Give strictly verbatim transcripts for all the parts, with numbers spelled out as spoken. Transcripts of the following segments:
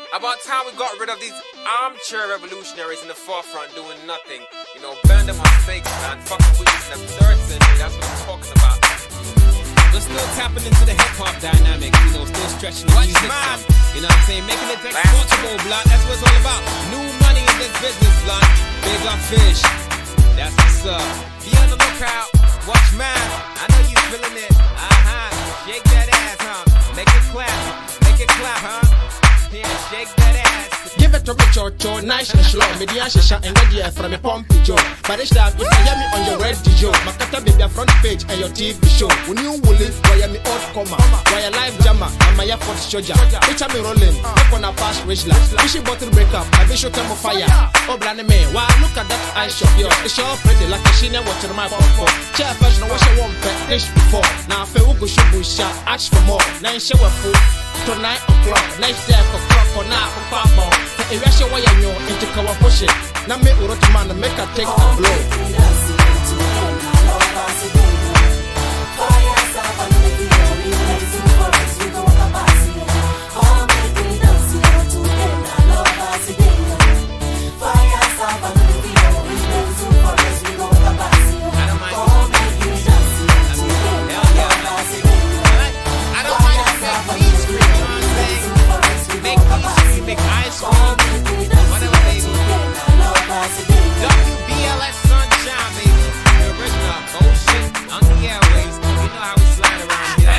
About time we got rid of these armchair revolutionaries in the forefront doing nothing. You know, burn them on stakes, man. Fucking weeds in the third century, that's what I'm talking about. We're still tapping into the hip-hop dynamic, you know, still stretching the music out. You know what I'm saying? Making it exportable, blood. That's what it's all about. New money in this business, blood. Big up fish. That's what's up. Be on the lookout. Watch man. I know you feeling it. Uh-huh. Shake that ass, huh? Make it clap. Make it clap, huh? Yeah, shake that ass. Give it to me, Chocho, nice and slow. Median Shisha and Gadia from a pumpy Joe. But it's that if you hear me on your red Joe, Makata be your front page and your T V show. When you will it, why am I out comma? Why a live jammer and my airport soldier? Which I'm rolling, up on a pass Richla. Fishy bottle breakup, I wish you come fire. Oh, Brandy me, why look at that eye shop yours? It's all pretty like a sheen watching my pop. Chair fashion, wash a one pet dish before. Now, if you go shoot, ask for more. Nine shower food. To nine o'clock, next day o'clock or now for papa. If you show why you into cover push it, now make Urotiman make her take a blow. Make ice cream, whatever, baby. W B L S Sunshine, baby. The original bullshit on the airways. You know how we slide around here.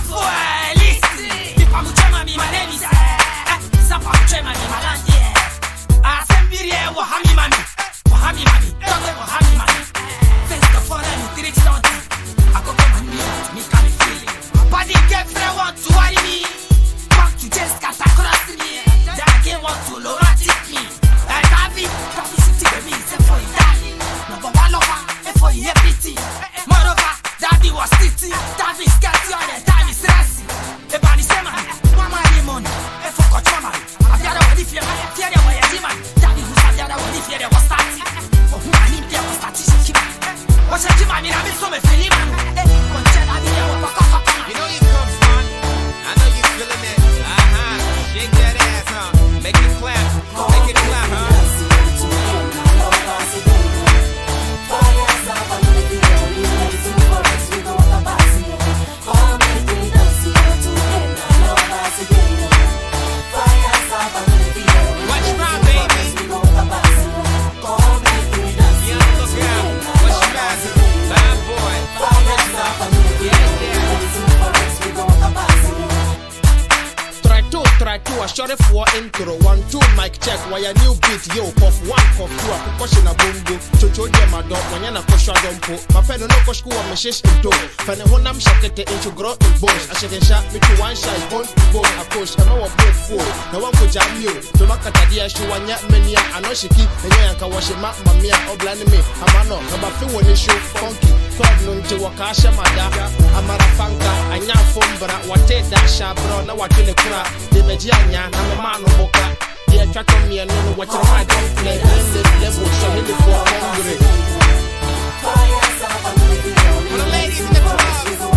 Shorty for intro, one, two, mic check, why a new beat, yo, puff one, puff two, a percussion a bongo, chocho de my dog, when you're not kosha dompo, my pen no kosh school, my shish in door, fan a honam shakete into grow in bones, I shake and shot me to one shot, bone to bone, a push, and I will break four, no one could jam you, to my catadia, she one yet many, I know she keep, and you can wash him up, mamma, or blind me, I'm not, about few when you show funky, thought no to wakasha, mada, Amarafanka, I now phone, but what take that sharp, no, what in the crap, the Mediana. I'm a man of Boca. Yeah, track on me and know what you're right. Don't play level, so hit it for hungry. For the ladies in the club.